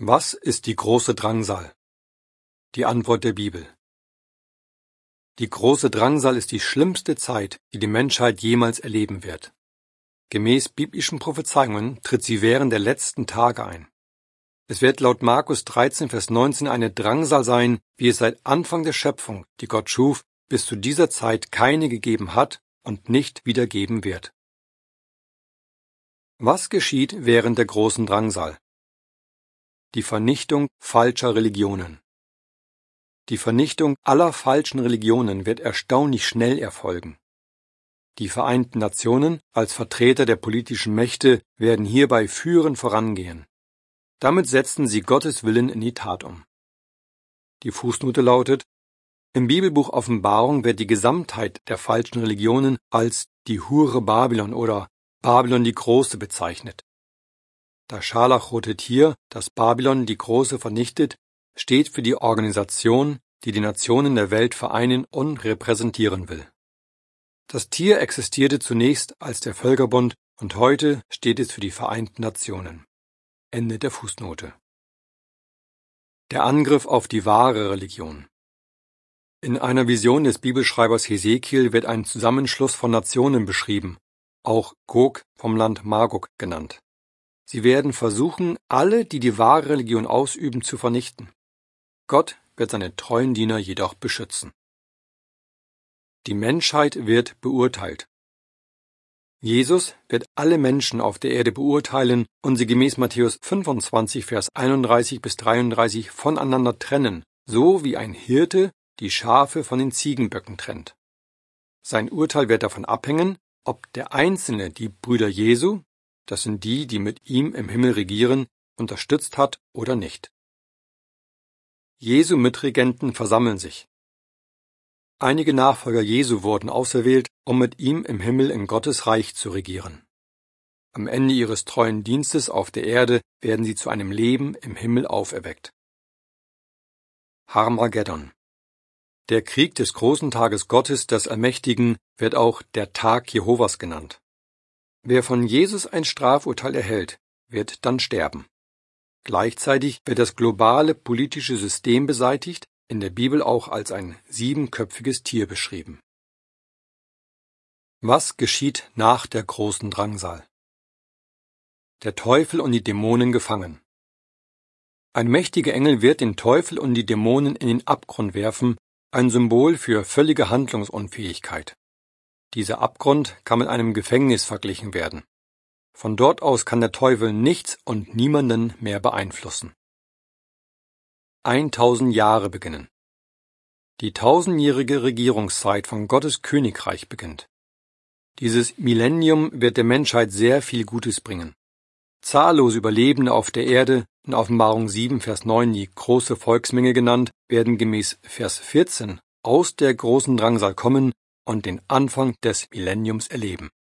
Was ist die große Drangsal? Die Antwort der Bibel. Die große Drangsal ist die schlimmste Zeit, die die Menschheit jemals erleben wird. Gemäß biblischen Prophezeiungen tritt sie während der letzten Tage ein. Es wird laut Markus 13, Vers 19 eine Drangsal sein, wie es seit Anfang der Schöpfung, die Gott schuf, bis zu dieser Zeit keine gegeben hat und nicht wieder geben wird. Was geschieht während der großen Drangsal? Die Vernichtung falscher Religionen. Die Vernichtung aller falschen Religionen wird erstaunlich schnell erfolgen. Die Vereinten Nationen als Vertreter der politischen Mächte werden hierbei führend vorangehen. Damit setzen sie Gottes Willen in die Tat um. Die Fußnote lautet: Im Bibelbuch Offenbarung wird die Gesamtheit der falschen Religionen als die Hure Babylon oder Babylon die Große bezeichnet. Das scharlachrote Tier, das Babylon die Große vernichtet, steht für die Organisation, die die Nationen der Welt vereinen und repräsentieren will. Das Tier existierte zunächst als der Völkerbund und heute steht es für die Vereinten Nationen. Ende der Fußnote. Der Angriff auf die wahre Religion. In einer Vision des Bibelschreibers Hesekiel wird ein Zusammenschluss von Nationen beschrieben, auch Gog vom Land Magog genannt. Sie werden versuchen, alle, die die wahre Religion ausüben, zu vernichten. Gott wird seine treuen Diener jedoch beschützen. Die Menschheit wird beurteilt. Jesus wird alle Menschen auf der Erde beurteilen und sie gemäß Matthäus 25, Vers 31 bis 33 voneinander trennen, so wie ein Hirte die Schafe von den Ziegenböcken trennt. Sein Urteil wird davon abhängen, ob der Einzelne die Brüder Jesu, das sind die, die mit ihm im Himmel regieren, unterstützt hat oder nicht. Jesu Mitregenten versammeln sich. Einige Nachfolger Jesu wurden auserwählt, um mit ihm im Himmel in Gottes Reich zu regieren. Am Ende ihres treuen Dienstes auf der Erde werden sie zu einem Leben im Himmel auferweckt. Harmageddon. Der Krieg des großen Tages Gottes, des Allmächtigen, wird auch der Tag Jehovas genannt. Wer von Jesus ein Strafurteil erhält, wird dann sterben. Gleichzeitig wird das globale politische System beseitigt, in der Bibel auch als ein 7-köpfiges Tier beschrieben. Was geschieht nach der großen Drangsal? Der Teufel und die Dämonen gefangen. Ein mächtiger Engel wird den Teufel und die Dämonen in den Abgrund werfen, ein Symbol für völlige Handlungsunfähigkeit. Dieser Abgrund kann mit einem Gefängnis verglichen werden. Von dort aus kann der Teufel nichts und niemanden mehr beeinflussen. 1000 Jahre beginnen. Die 1000-jährige Regierungszeit von Gottes Königreich beginnt. Dieses Millennium wird der Menschheit sehr viel Gutes bringen. Zahllose Überlebende auf der Erde, in Offenbarung 7, Vers 9 die große Volksmenge genannt, werden gemäß Vers 14 aus der großen Drangsal kommen und den Anfang des Millenniums erleben.